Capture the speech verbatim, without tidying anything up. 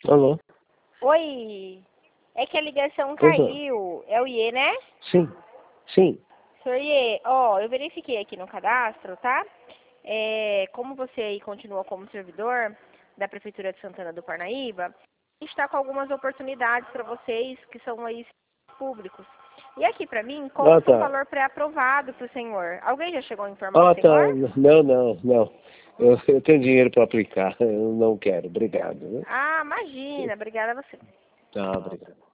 Alô? Oi, é que a ligação Pois não. caiu. É o Iê, né? Sim, sim. Senhor Iê, ó, eu verifiquei aqui no cadastro, tá? É, como você aí continua como servidor da Prefeitura de Santana do Parnaíba, a gente está com algumas oportunidades para vocês que são aí públicos. E aqui para mim Ah, consta um tá. valor pré-aprovado para o senhor. Alguém já chegou a informar o Ah, tá. senhor? Não, não, não. Eu, eu tenho dinheiro para aplicar. Eu não quero. Obrigado. Né? Ah, imagina. Obrigada a você. Tá, obrigado.